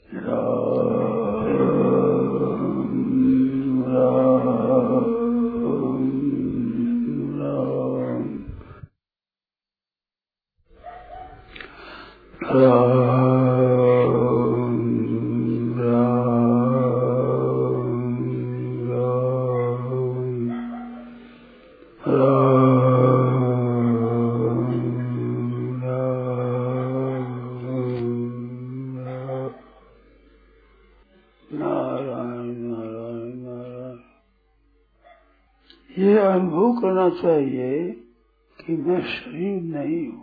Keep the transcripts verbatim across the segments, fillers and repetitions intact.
ये अनुभव करना चाहिए कि मैं शरीर नहीं हूँ।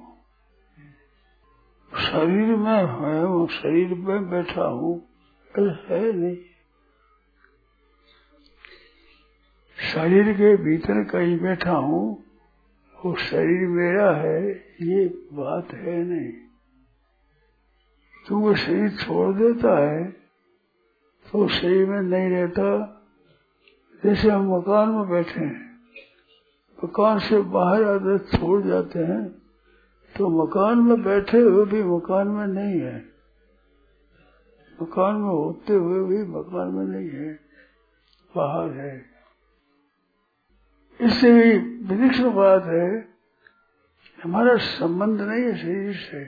शरीर में हूँ, शरीर में बैठा हूँ, है नहीं। शरीर के भीतर कहीं बैठा हूँ, वो शरीर मेरा है, ये बात है नहीं। तू वो शरीर छोड़ देता है तो शरीर में नहीं रहता। जैसे हम मकान में बैठे हैं, मकान से बाहर आते छोड़ जाते हैं तो मकान में बैठे हुए भी मकान में नहीं है, मकान में होते हुए भी मकान में नहीं है, बाहर है। इससे भी विलक्षण बात है, हमारा संबंध नहीं है शरीर से।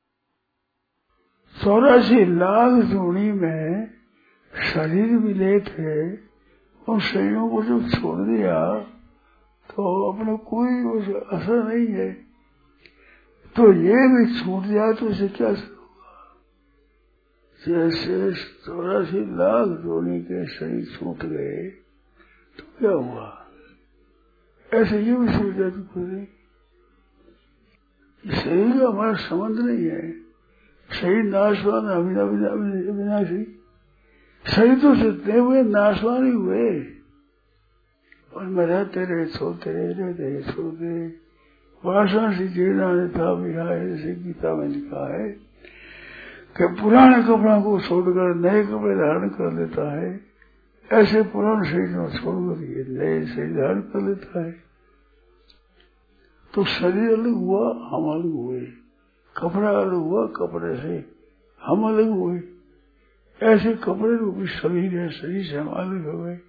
चौरासी लाख जोड़ी में शरीर मिले थे, उन शरीरों को जब छोड़ दिया तो अपने कोई असर नहीं है। तो ये भी छूट जाए तो इसे क्या होगा? जैसे चौरासी लाख जोड़ी के शरीर छूट गए तो क्या हुआ, ऐसे ये भी छूट जाए तो पूरी। शरीर का हमारा संबंध नहीं है। शरीर नाशवान अविनाशी, शरीर तो जितने हुए नाशवान ही हुए, उनमें रहते रहे छोड़ते रहे, रहते रहे छोड़ते रहे। वासना से जीर्णा था विहाय, जैसे गीता में लिखा है कि पुराने कपड़ों को छोड़कर नए कपड़े धारण कर लेता है, ऐसे पुराने शरीर को छोड़कर ये नए शरीर धारण कर लेता है। तो शरीर अलग हुआ, हम अलग हुए, कपड़ा अलग हुआ, कपड़े से हम अलग हुए। ऐसे कपड़े रूपी शरीर है, शरीर से हम अलग हो गए।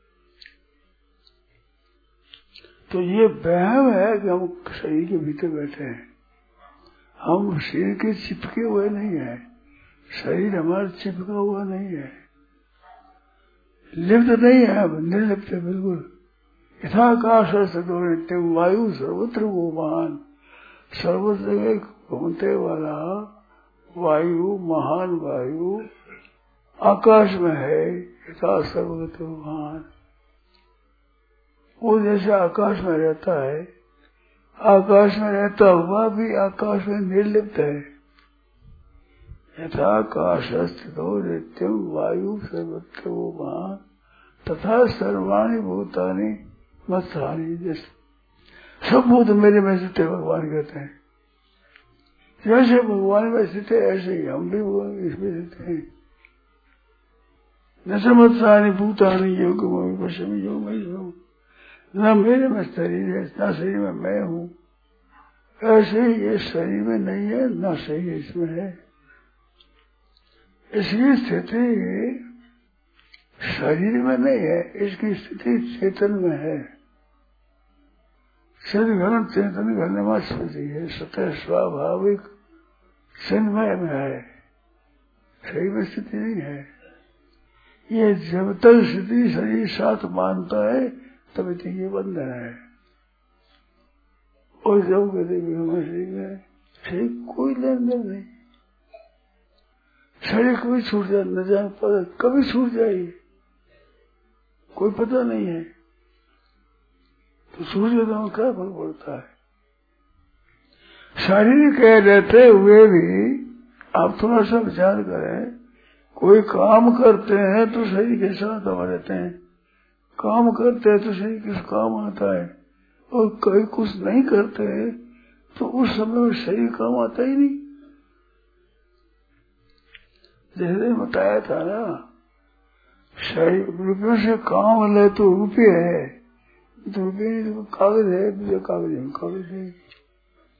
तो ये वहम है कि हम शरीर के भीतर बैठे हैं। हम शरीर के चिपके हुए नहीं है, शरीर हमारा चिपका हुआ नहीं है, लिप्त नहीं है, निर्लिप्त है बिल्कुल। यथाकाश नित्यम वायु सर्वत्र गोमान, सर्व जगह घूमते वाला वायु, महान वायु आकाश में है, यथा सर्वत्र गोमान। वो जैसे आकाश में रहता है, आकाश में रहता हुआ भी आकाश में निर्लिप्त है। यथाकाश स्थितो नित्यम वायु सर्वत्र गोमान तथा सर्वाणि भूतानि मत्स्थानि। जैसे सब भूत मेरे में स्थित है, भगवान कहते हैं। जैसे भगवान में स्थित है ऐसे ही हम भी इसमें स्थित हैं। न समत्सानि भूतानि योग पश्चिमी योग में, न मेरे में शरीर है, न शरीर में मैं हूँ। ऐसे ही ये शरीर में नहीं है, न शरीर इसमें है। इसकी स्थिति शरीर में नहीं है, इसकी स्थिति चेतन में है। सदघन चेतन घन स्थिति है, सतह स्वाभाविक चिन्मय में है, शरीर में स्थिति नहीं है। ये जब तक स्थिति शरीर साथ मानता है तभी तक ये बंधन है। और जब कहते शरीर में शरीर कोई लेन देन नहीं, शरीर कभी छूट जाए न जाए पता, कभी छूट जाए कोई पता नहीं है। तो सूर्य में क्या फर्क पड़ता है? शरीर के रहते हुए भी आप थोड़ा सा विचार करें, कोई काम करते हैं तो शरीर के साथ हम रहते हैं, काम करते हैं तो शरीर किस काम आता है, और कोई कुछ नहीं करते तो उस समय में शरीर काम आता ही नहीं। जैसे बताया था ना, शरीर रुपयों से काम ले तो रुपये है, तो रुपये तो कागज है, दूसरे कागज है, कागज है।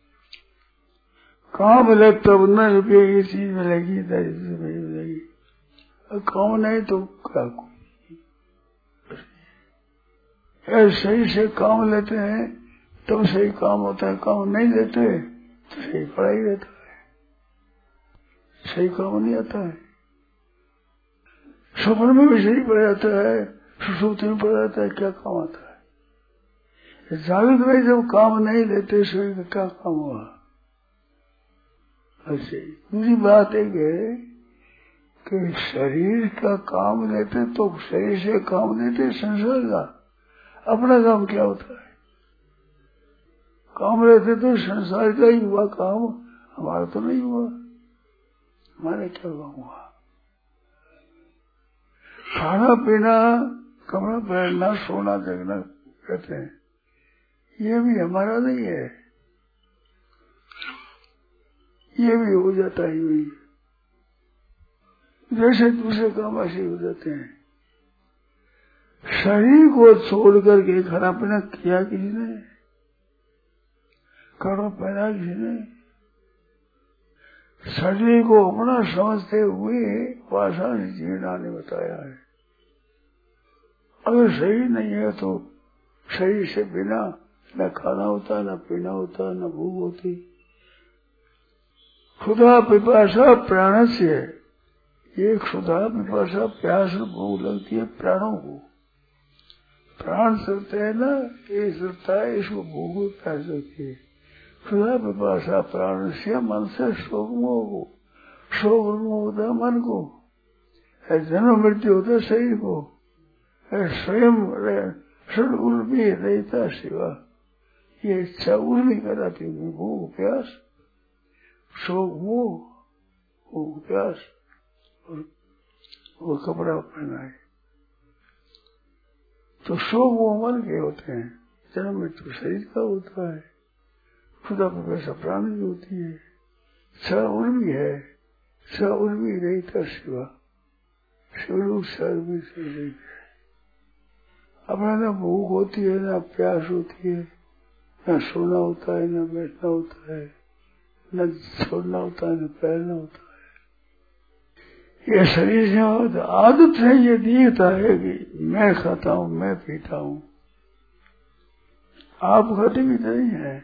काम मिले तब न रुपये की चीज मिलेगी, नहीं मिलेगी। काम नहीं तो क्या, सही से काम लेते हैं तब सही काम होता है, काम नहीं लेते तो सही पढ़ाई रहता है, सही काम नहीं आता है। सपन में भी सही पड़ जाता है, सुसुप्ति में पड़ जाता है, क्या काम आता है। जागृत में जब काम नहीं लेते शरीर का क्या काम हुआ। ऐसे दूसरी बात एक है कि शरीर का काम लेते तो शरीर से काम लेते संसार का, अपना काम क्या होता है। काम लेते तो संसार का ही हुआ काम, हमारा तो नहीं हुआ। हमारा क्या काम हुआ। खाना पीना, कपड़ा पहनना, सोना जगना कहते हैं, ये भी हमारा नहीं है, ये भी हो जाता है वही, जैसे दूसरे काम ऐसे हो जाते हैं। शरीर को छोड़ करके खाना पीना किया किसी ने, कपड़ा पहना किसी ने, शरीर को अपना समझते हुए भाषा से जीना ने बताया है। अगर शरीर नहीं है तो शरीर से बिना न खाना होता, न पीना होता, न भूख होती। खुदा पिपासा प्राण से, ये खुदा पिपासा प्यास भूख लगती है प्राणों को। प्राण चलते है ना, ये चलता है, इसको भूख प्यास लगती है। खुदा पिपासा प्राण से मन से शोक मोह को, शोक मोह होता है मन को, जन्म मृत्यु होता है शरीर को, स्वयं षड उर्मी रहता शिवा, ये इच्छा उर्मी कराती हुई भूख प्यास, शोक मोह, भूख प्यास, और वो कपड़ा पहना है। तो शोक मोह मन के होते हैं, जन्म मृत्यु शरीर का होता है, खुदा पर वैसा प्राण की होती है। छ उर्मी है, छ उर्मी रहता शिवा, शिवरूप छ उर्मी से रहित है। अपना ना भूख होती है, ना प्यास होती है, न सोना होता है, न बैठना होता है, न छोड़ना होता है, न पहनना होता है। ये शरीर से आदत है, ये दिखता है कि मैं खाता हूँ, मैं पीता हूँ। आप खाते भी नहीं है,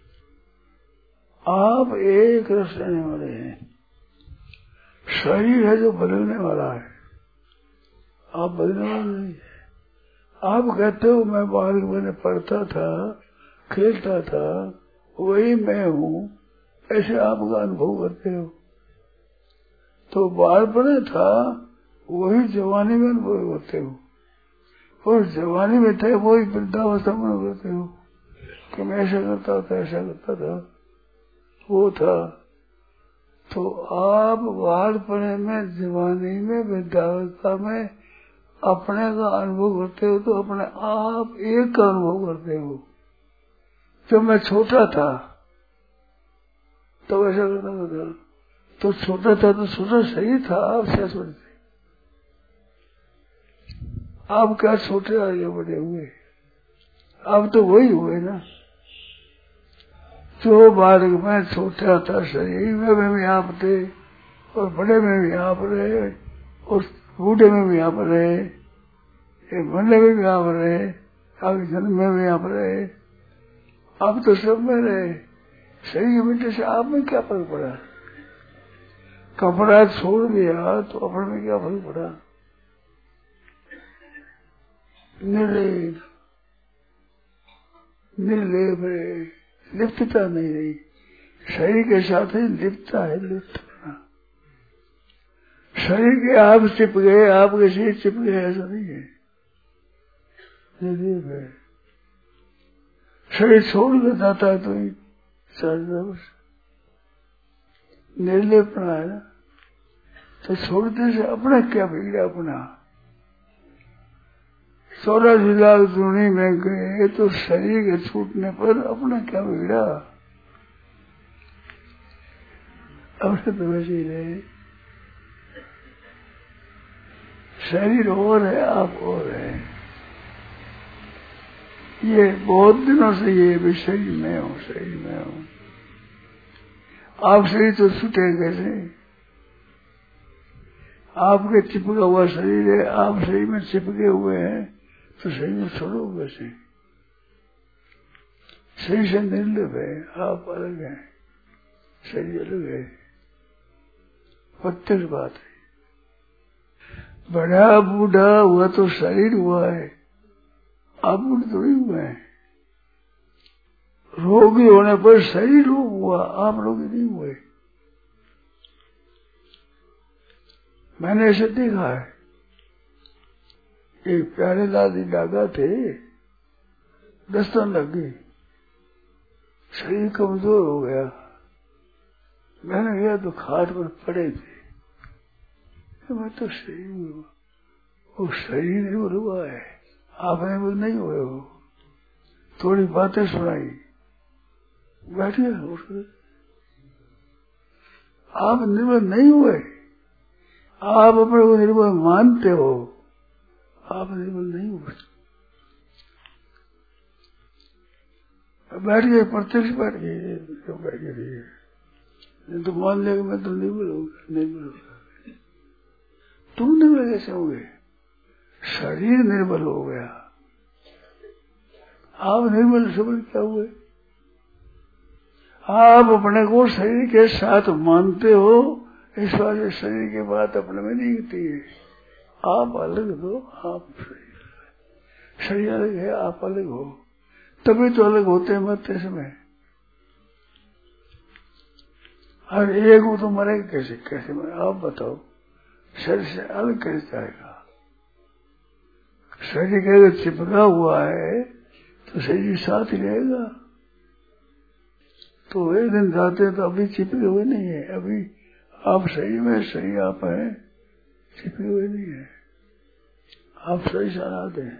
आप एक रस रहने वाले हैं। शरीर है जो बदलने वाला है, आप बदलने वाले नहीं है। आप कहते हो मैं बाहर मैंने पढ़ता था, खेलता था, वही मैं हूँ, ऐसे आपका अनुभव करते हो। तो बाहर पढ़ा था, वही जवानी में अनुभव करते हो, और जवानी में थे वही वृद्धावस्था में अनुभव करते हो कि मैं ऐसा करता था, ऐसा करता था, वो था। तो आप बाहर पढ़े में, जवानी में, वृद्धावस्था में अपने का अनुभव करते हो, तो अपने आप एक का अनुभव करते हो। जब मैं छोटा था तो ऐसा करता था, तो छोटा था तो छोटा सही था, आप क्या सोचते, आप क्या छोटे आगे बड़े हुए, आप तो वही हुए ना। जो बालक में छोटा था शरीर में भी आप थे, और बड़े में भी आप रहे, और बूढ़े में भी आप रहे, मरने में भी आप रहे, आगे जन्म में भी आप रहे, आप तो सब में रहे। शरीर मिट्टी से आप में क्या फर्क पड़ा। कपड़ा छोड़ दिया तो अपने में क्या फर्क पड़ा। निर्लेप निर्लेप रहे, लिप्तता नहीं रही। शरीर के साथ ही लिप्तता है, लिप्त होना। शरीर के आप चिप गए, आपके शरीर चिप गए, ऐसा नहीं है। निर्लेप है, शरीर छोड़ के जाता है तो ही निर्लेपना है ना। तो छोड़ने से अपना क्या बिगड़ा। अपना चौरासी लाख दुनी में गए तो शरीर के छूटने पर अपना क्या बिगड़ा। अपने तो वैसे ही रहे, शरीर और है, आप और है। ये बहुत दिनों से ये भी शरीर में हूँ, शरीर में हूँ। आप शरीर तो छूटे कैसे। आपके चिपका हुआ शरीर है, आप शरीर में चिपके हुए हैं, तो शरीर में छोड़ो वैसे। शरीर से निर्लिप है, आप अलग हैं, शरीर अलग है, प्रत्यक्ष बात है। बड़ा बूढ़ा हुआ तो शरीर हुआ है, आप बूढ़े थोड़ी हुए हैं। रोगी होने पर शरीर रोग हुआ, आप रोगी नहीं हुए। मैंने ऐसे देखा है। एक प्यारे दादी डागा थे, दस्तन लग गई, शरीर कमजोर हो गया। मैंने गया तो खाट पर पड़े थे, मैं तो शरीर में, वो शरीर निर्भर हुआ है, आप निर्भर नहीं हुए हो। थोड़ी बातें सुनाई, बैठिए, आप निर्भर नहीं हुए, आप अपने को निर्भर मानते हो, आप निर्भर नहीं हुए। बैठ गए, प्रत्यक्ष बैठ गए, तो बैठ गए, नहीं तो मान लेगा मैं तो निर्भर होगा, निर्भर होगा। तुम निर्भर कैसे हो गए? शरीर निर्बल हो गया, आप निर्बल सबल क्या हुए? आप अपने को शरीर के साथ मानते हो, इस वजह शरीर की बात अपने में नहीं होती है। आप अलग हो, आप शरीर शरीर अलग है, आप अलग हो, तभी तो अलग होते हैं मरते समय। और एक हो तो मरेगा कैसे? कैसे मरे आप बताओ? शरीर से अलग कैसे जाएगा? शरीर के अगर चिपका हुआ है तो शरीर साथ ही रहेगा। तो एक दिन जाते हैं तो अभी चिपके हुए नहीं है, अभी आप शरीर में, शरीर आप है, चिपके हुए नहीं है, आप सही सनाते हैं।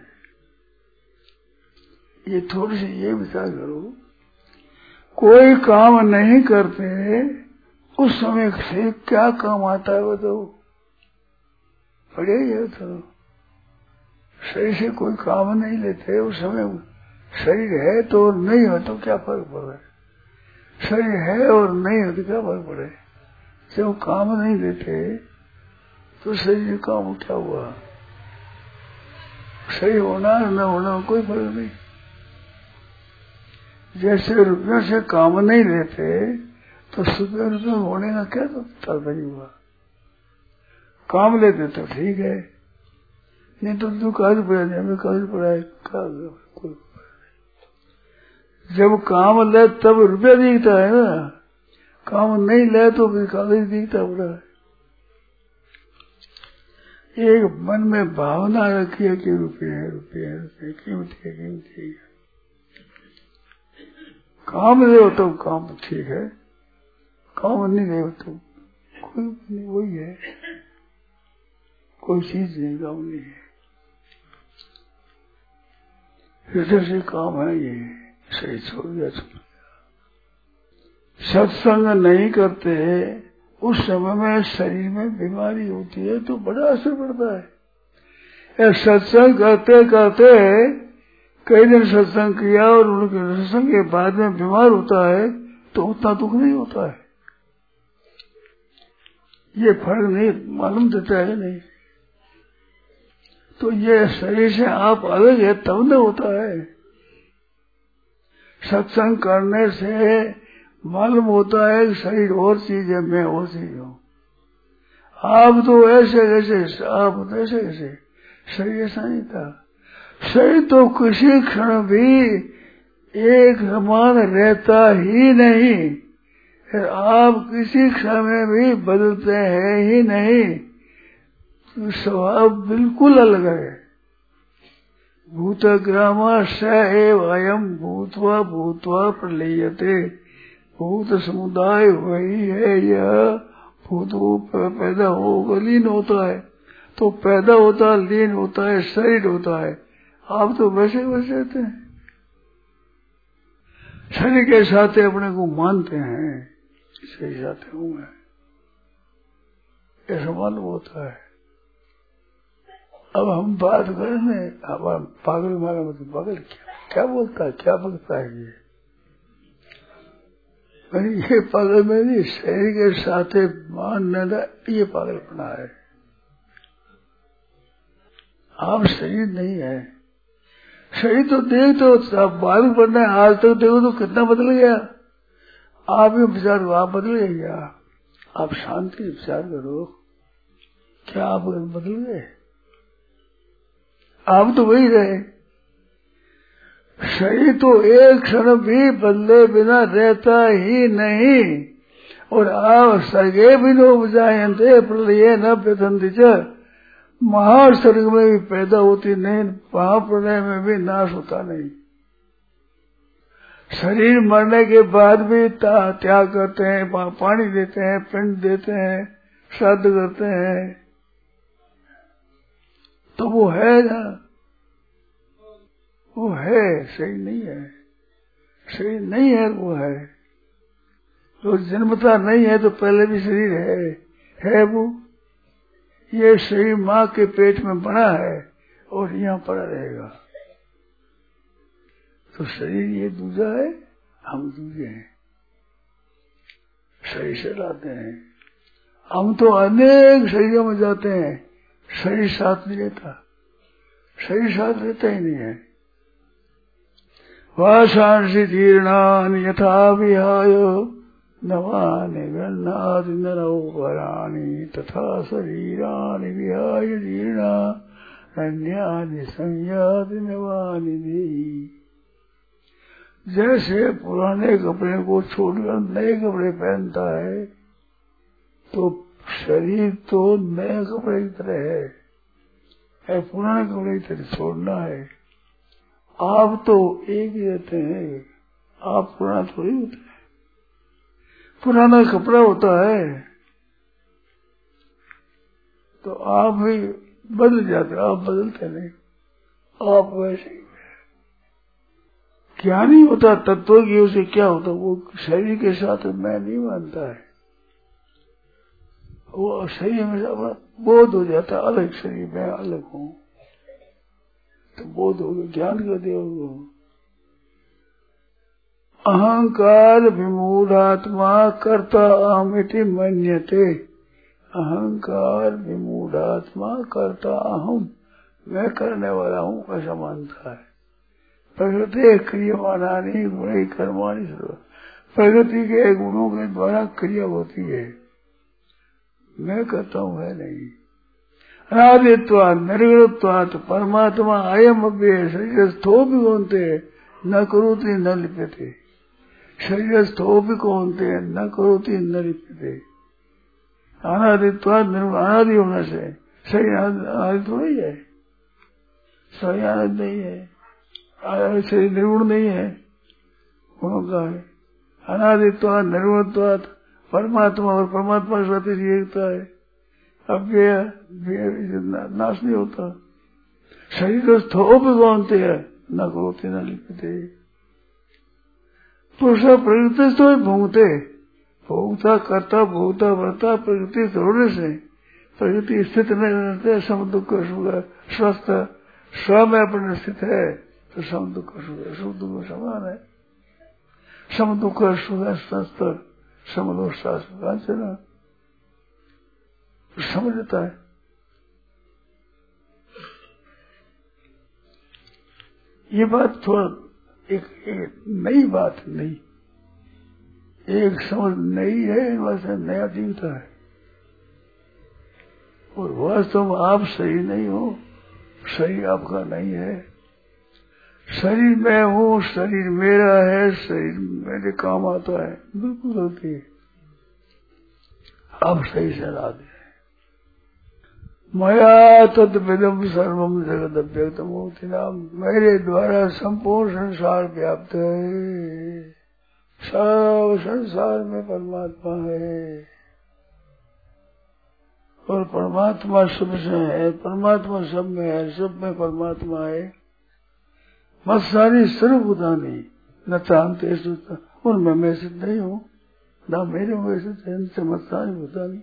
ये थोड़ी सी ये विचार करो, कोई काम नहीं करते उस समय से क्या काम आता है बताओ? बढ़िया ये तो शरीर से कोई काम नहीं लेते उस समय, शरीर है तो नहीं हो तो क्या फर्क पड़ रहा है? शरीर है और नहीं हो तो क्या फर्क पड़े? जब काम नहीं लेते तो शरीर काम क्या हुआ? शरीर होना न होना कोई फर्क नहीं। जैसे रुपयों से काम नहीं लेते तो सुबह रुपये होने का क्या तो तात्पर्य हुआ? काम लेते तो ठीक है, नहीं तो तू काज पड़ा नहीं, हमें काज पड़ा है, कोई जब काम ले तब रुपया दिखता है ना, काम नहीं ले तो फिर कागज दिखता पड़ा है। एक मन में भावना रखी है कि रुपये है, रुपये है, रुपये कीमती है, कीमती है। काम ले हो तो काम ठीक है, काम नहीं ले हो तो कोई नहीं, वही है, कोई चीज नहीं, काम नहीं है। हृदय से काम है, ये सही छोड़ दिया, छोड़ दिया। सत्संग नहीं करते उस समय में शरीर में बीमारी होती है तो बड़ा असर पड़ता है। सत्संग करते करते कई दिन सत्संग किया और उनके सत्संग के बाद में बीमार होता है तो उतना दुख नहीं होता है। ये फर्क नहीं मालूम देता है नहीं, तो ये शरीर से आप अलग है तब न होता है। सत्संग करने से मालूम होता है कि शरीर और चीज है, मैं और चीज हूँ। आप तो ऐसे ऐसे, आप तो ऐसे ऐसे, शरीर ऐसा नहीं था। शरीर तो किसी क्षण भी एक समान रहता ही नहीं, आप किसी क्षण में भी बदलते हैं ही नहीं, तो स्वभाव बिल्कुल अलग है। भूतग्रामा स एव अयम भूतवा भूतवा प्रलयते, भूत समुदाय वही है यह, भूत पैदा हो लीन होता है, तो पैदा होता है, लीन होता है, शरीर होता है। आप तो वैसे वैसे रहते हैं, शरीर के साथ अपने को मानते हैं, इसके साथ हूँ मैं, ऐसा मालूम होता है। अब हम बात करें, अब पागल मारा मतलब पागल क्या क्या बोलता है, क्या बोलता है ये? मैंने ये पागल मेरी शरीर के साथ मानना, ये पागलपना है। आप शरीर नहीं है। शरीर तो देख तो आप बालक बनना है, आज तक देखो तो कितना बदल गया। आप ही विचार करो, आप बदल गए क्या? आप शांति से विचार करो, क्या आप बदल गए? आप तो वही रहे। शरीर तो एक क्षण भी बदले बिना रहता ही नहीं। और आप सर्गे बिनो जायन्ते प्रलये न व्यथन्ति च, महासर्ग में भी पैदा होती नहीं, महाप्रलय में भी नाश होता नहीं। शरीर मरने के बाद भी त्याग करते हैं, पानी देते हैं, पिंड देते हैं, श्राद्ध करते हैं, तो वो है ना, वो है, शरीर नहीं है। शरीर नहीं है, वो है। तो जन्मता नहीं है तो पहले भी शरीर है, है वो। ये शरीर माँ के पेट में बना है और यहाँ पड़ा रहेगा। तो शरीर ये दूजा है, हम दूजे हैं। शरीर से लाते हैं हम, तो अनेक शरीरों में जाते हैं, शरीर साथ नहीं रहता, शरीर साथ रहता ही नहीं है। वाशांसि जीर्णानि यथा विहाय नवानि गृह्णाति नरौपराणि तथा शरीराणि विहाय जीर्णान्यानि संयाति नवानि देहि। जैसे पुराने कपड़े को छोड़कर नए कपड़े पहनता है, तो शरीर तो नए कपड़े की तरह है, है पुराने कपड़े की तरह छोड़ना है। आप तो एक ही रहते हैं, आप पुराना थोड़ी होते हैं। पुराना कपड़ा होता है तो आप भी बदल जाते, आप बदलते नहीं, आप वैसे ही। क्या नहीं होता तत्व की, उसे क्या होता, वो शरीर के साथ मैं नहीं मानता है। वो शरीर में अपना बोध हो जाता, अलग शरीर में अलग हूँ, तो बोध हो गया, ज्ञान कर दिया वो। अहंकार विमूढ़ात्मा कर्ता अहमिति मन्यते। अहंकार विमूढ़ात्मा कर्ता अहम, मैं करने वाला हूँ ऐसा मानता है। प्रकृति क्रियमानानि गुणे कर्माणि सर्व, प्रकृति के गुणों के द्वारा क्रिया होती है, मैं करता हूँ है नहीं। अनादित्वात् निर्गुणत्वात् परमात्मा अयम अव्यय शरीरस्थोऽपि कौन्तेय न करोति न लिप्यते। शरीरस्थोऽपि कौन्तेय न करोति न लिप्यते। अनादित्वात् निर्गुण, अनादि होने से शरीर अनादि थोड़ी है, शरीर अनादि नहीं है, शरीर निर्गुण नहीं है, गुणों का है। अनादित्वात् निर्गुणत्वात् परमात्मा और परमात्मा के साथ एकता है, अव्यय नाश नहीं होता। शरीर स्थोऽपि कौन्तेय न करोति न लिप्यते। पुरुष प्रकृति तो भोगते, भोगता करता भोगता बढ़ता प्रकृति थोड़े से, प्रकृति स्थित नहीं रहते, सम दुख सुख स्वस्थ स्व में अपने स्थित है तो सम दुख सुख सुख दुख समान है। सम दुख सुख स्वस्थ समदोष शास्त्र समझता है। ये बात थोड़ा एक, एक नई बात नहीं, एक समझ नई है, वैसे नया दिखता है। और वास्तव में आप सही नहीं हो, शरीर आपका नहीं है। शरीर मैं हूँ, शरीर मेरा है, शरीर मेरे काम आता है, बिल्कुल होती है। आप सही सलाह दें। मया तद्विदम सर्वम जगत अव्यक्तमूर्ति नाम, मेरे द्वारा संपूर्ण संसार व्याप्त है, सब संसार में परमात्मा है और परमात्मा सब से है, परमात्मा सब में है, सब में परमात्मा है। मत्सारी सर्वभूतानि न चाहते सोचता, उनमें मैं से नहीं हूँ, न मेरे में से मत्सारी भूतानि।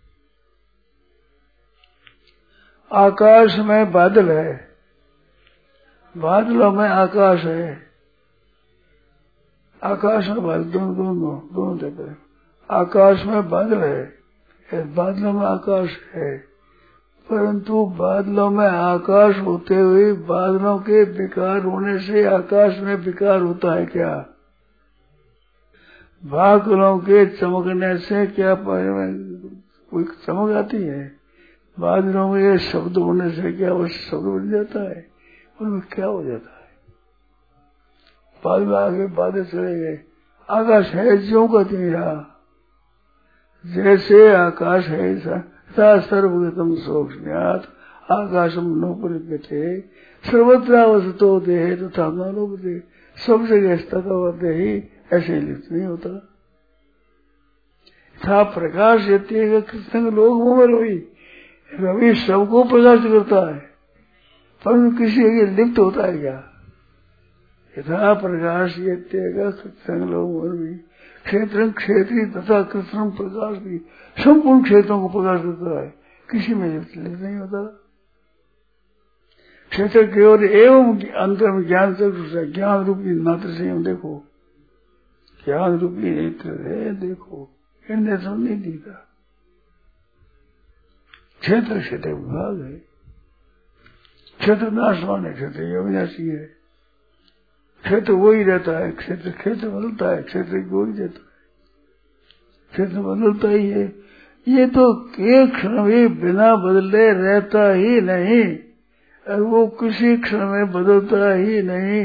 आकाश में बादल है, बादलों में आकाश है, आकाश में बादल दोनों दोनों दोनों जगह। आकाश में बादल है, बादलों में आकाश है, परंतु बादलों में आकाश होते हुए बादलों के विकार होने से आकाश में विकार होता है क्या? बादलों के चमकने से क्या कोई चमक आती है? बादलों में ये शब्द होने से क्या वो शब्द बन जाता है? उनमें क्या हो जाता है? बादल आगे बादल चले गए, आकाश है ज्यों का नहीं रहा। जैसे आकाश है सर्वगतम सोक्ष्म्यात् आकाशम नोपरिप्यते सर्वत्रावसतो देहे तथा न लोभते, सब जगह स्थित होते ही ऐसे लिप्त नहीं होता। था प्रकाश यत्य कृष्ण लोग मोहर हुई, रवि सबको प्रकाश करता है, परंतु किसी के लिप्त होता है क्या? यथा प्रकाश यत्य कृष्ण लोग मोहर हुई, क्षेत्र क्षेत्री तथा कृष्ण प्रकाश भी संपूर्ण क्षेत्रों को प्रकाश करता है, किसी में लिप्त नहीं होता। क्षेत्र की ओर एवं अंतर में ज्ञान से ज्ञान रूपी नेत्र से देखो, ज्ञान रूपी नेत्र है देखो, इन नेत्रों नहीं दिखता। क्षेत्र क्षेत्र विभाग है, क्षेत्र नाशवान है, क्षेत्र अविनाशी है। क्षेत्र वही रहता है, क्षेत्र क्षेत्र बदलता है, क्षेत्र वही रहता है, क्षेत्र बदलता ही है। ये तो एक क्षण भी बिना बदले रहता ही नहीं, और वो किसी क्षण में बदलता ही नहीं।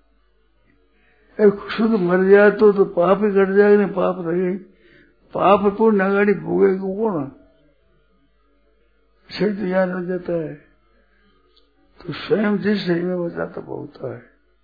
एक शुद्ध मर जाए तो, तो पाप ही कट जाएगा, नहीं पाप रहे, पाप पूर्ण नगाड़ी भोगेगा कौन? शरीर याद रह जाता है तो स्वयं जिस शरीर में बचाता होता है।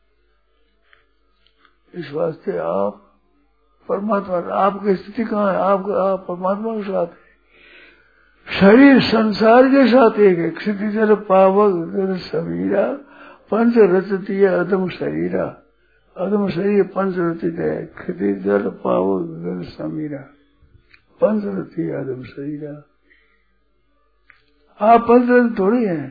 इस वास्ते आप परमात्मा, आपकी स्थिति कहाँ है? आप, आप परमात्मा के साथ है। शरीर संसार के साथ एक है। क्षितिजल पावक समीरा पंच रचती अदम शरीरा, अदम शरीर पंच रचित है। क्षितिजल पावक समीरा पंच रचती अदम शरीरा। आप पंच थोड़ी हैं।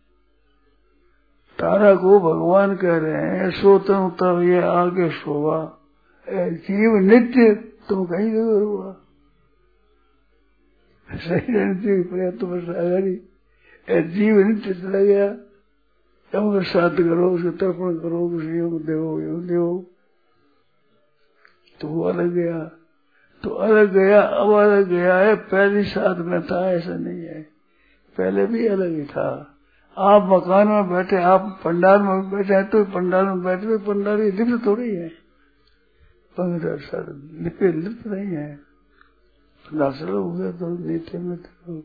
तारा को भगवान कह रहे हैं सोतम तब ये आगे शोभा, जीव नित्य तुम कहीं जगह हुआ शरीर नित्य तुम सागरी, जीव नित्य चला गया, तुम श्राद्ध करो, उसको तर्पण करो, उसे योग देव योग देव, तो वो अलग गया, तो अलग गया, अब अलग गया है। पहले साथ में था ऐसा नहीं है, पहले भी अलग ही था। आप मकान में बैठे, आप पंडाल में बैठे हैं तो पंडाल में बैठे हुए पंडाल की लिप्त थोड़ी है, पंद्रह साल लिप्त लिप्त नहीं है। पंडाल हो गया तो नीचे में तो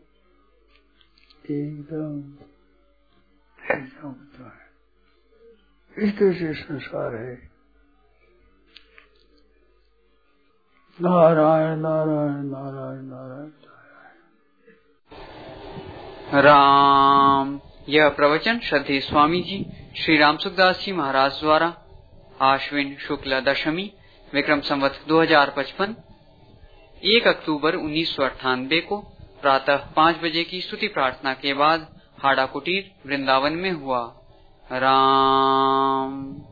एकदम एकदम होता है। इस तरह से संसार है। नारायण नारायण नारायण नारायण राम। यह प्रवचन श्रद्धेय स्वामी जी श्री राम सुखदास जी महाराज द्वारा आश्विन शुक्ल दशमी विक्रम संवत दो हजार पचपन एक अक्टूबर उन्नीस सौ अट्ठानबे को प्रातः पाँच बजे की स्तुति प्रार्थना के बाद हाड़ा कुटीर वृंदावन में हुआ। राम।